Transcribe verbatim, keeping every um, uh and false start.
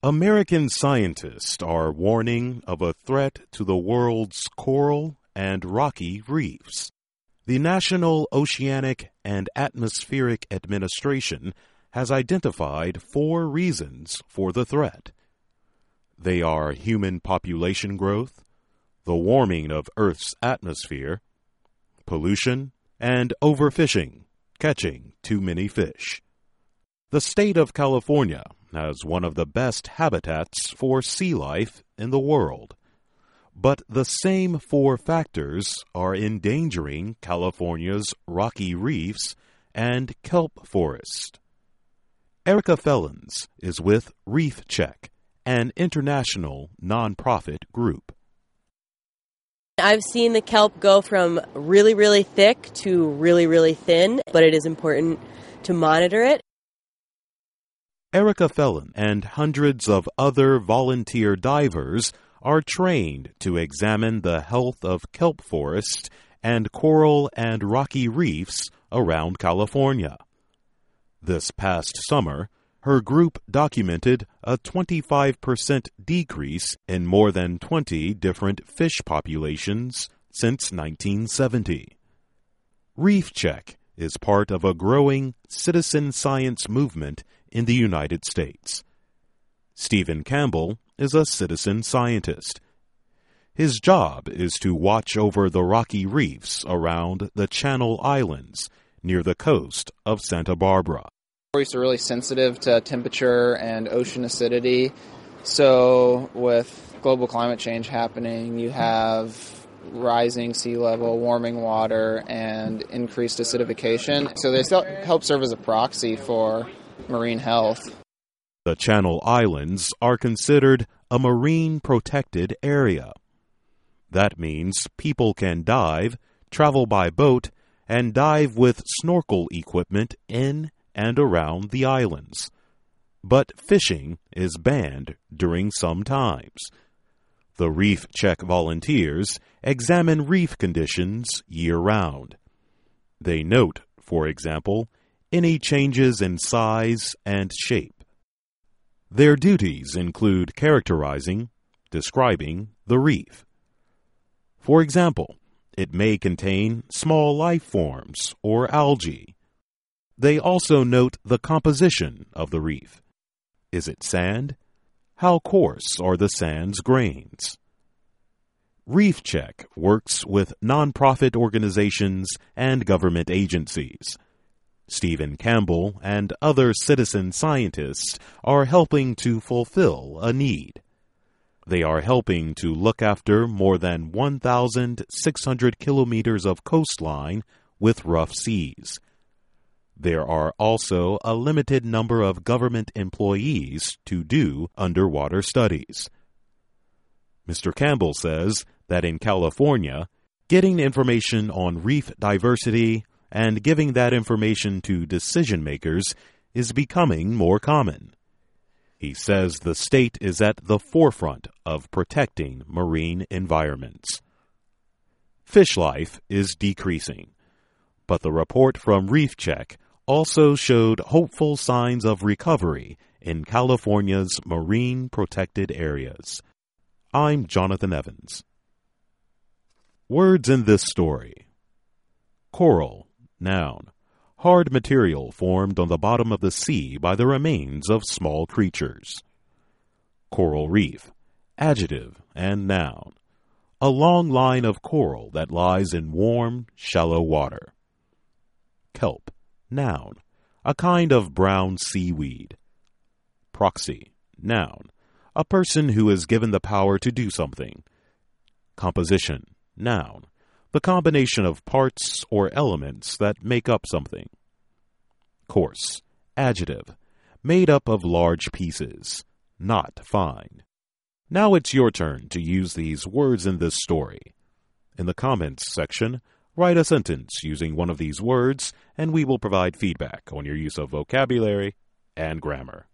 American scientists are warning of a threat to the world's coral and rocky reefs. The National Oceanic and Atmospheric Administration has identified four reasons for the threat. They are human population growth, the warming of Earth's atmosphere, pollution, and overfishing, catching too many fish. The state of California has one of the best habitats for sea life in the world. But the same four factors are endangering California's rocky reefs and kelp forest. Erica Fellens is with Reef Check, an international nonprofit group. I've seen the kelp go from really, really thick to really, really thin, but it is important to monitor it. Erica Fellens and hundreds of other volunteer divers are trained to examine the health of kelp forests and coral and rocky reefs around California. This past summer, her group documented a twenty-five percent decrease in more than twenty different fish populations since nineteen seventy. Reef Check is part of a growing citizen science movement in the United States. Stephen Campbell is a citizen scientist. His job is to watch over the rocky reefs around the Channel Islands near the coast of Santa Barbara. Reefs are really sensitive to temperature and ocean acidity. So with global climate change happening, you have rising sea level, warming water, and increased acidification. So they still help serve as a proxy for marine health. The Channel Islands are considered a marine protected area. That means people can dive, travel by boat, and dive with snorkel equipment in and around the islands. But fishing is banned during some times. The Reef Check volunteers examine reef conditions year-round. They note, for example, any changes in size and shape. Their duties include characterizing, describing the reef. For example, it may contain small life forms or algae. They also note the composition of the reef. Is it sand? How coarse are the sand's grains? Reef Check works with nonprofit organizations and government agencies. Stephen Campbell and other citizen scientists are helping to fulfill a need. They are helping to look after more than one thousand six hundred kilometers of coastline with rough seas. There are also a limited number of government employees to do underwater studies. Mister Campbell says that in California, getting information on reef diversity and giving that information to decision makers is becoming more common. He says the state is at the forefront of protecting marine environments. Fish life is decreasing, but the report from Reef Check also showed hopeful signs of recovery in California's marine protected areas. I'm Jonathan Evans. Words in this story. Coral, noun. Hard material formed on the bottom of the sea by the remains of small creatures. Coral reef, adjective and noun. A long line of coral that lies in warm, shallow water. Kelp, noun. A kind of brown seaweed. Proxy, noun. A person who is given the power to do something. Composition, noun. The combination of parts or elements that make up something. Coarse, adjective. Made up of large pieces, not fine. Now it's your turn to use these words in this story. In the comments section, write a sentence using one of these words, and we will provide feedback on your use of vocabulary and grammar.